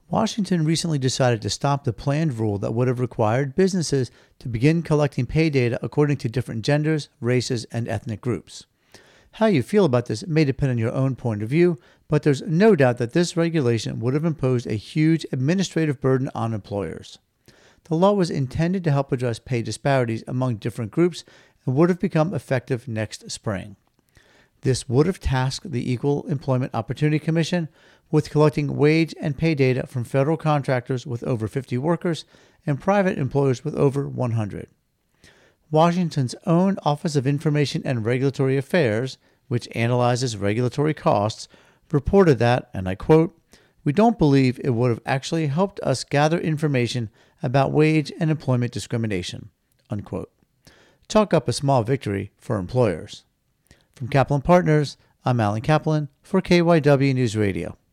Washington recently decided to stop the planned rule that would have required businesses to begin collecting pay data according to different genders, races, and ethnic groups. How you feel about this may depend on your own point of view, but there's no doubt that this regulation would have imposed a huge administrative burden on employers. The law was intended to help address pay disparities among different groups and would have become effective next spring. This would have tasked the Equal Employment Opportunity Commission with collecting wage and pay data from federal contractors with over 50 workers and private employers with over 100. Washington's own Office of Information and Regulatory Affairs, which analyzes regulatory costs, reported that, and I quote, "We don't believe it would have actually helped us gather information about wage and employment discrimination," unquote. Chalk up a small victory for employers. From Kaplan Partners, I'm Alan Kaplan for KYW News Radio.